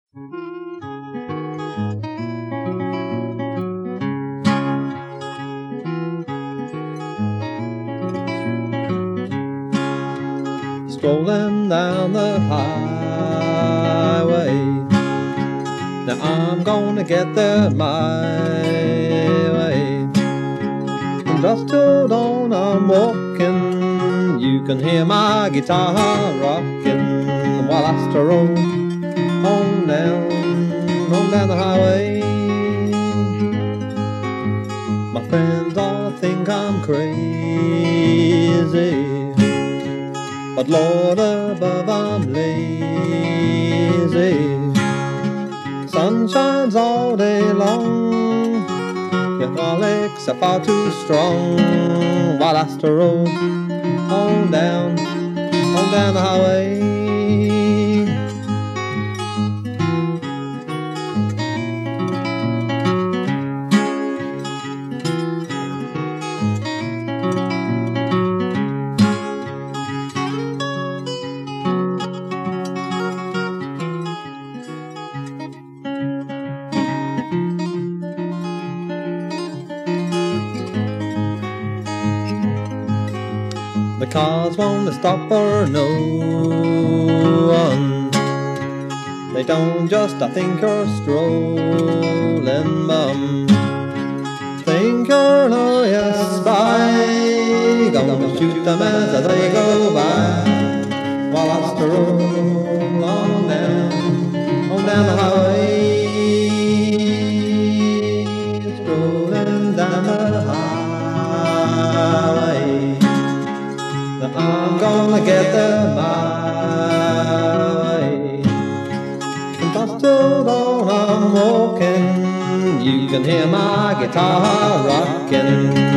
Strolling down the highway, now I'm gonna get there my way. From dusk till dawn I'm walking, you can hear my guitar rocking, while I stroll on down the highway. My friends all think I'm crazy, but Lord above, I'm lazy. Sun shines all day long, yet my legs are far too strong, while I stroll on down the highway. The cars won't stop for no one. They don't just think you're strolling bum. Think you're a glorious spy, gonna shoot them as they go by, while I stroll on down the highway. Strolling down the highway, I'm gonna get there my way. From dusk till dawn I'm walking, you can hear my guitar rocking,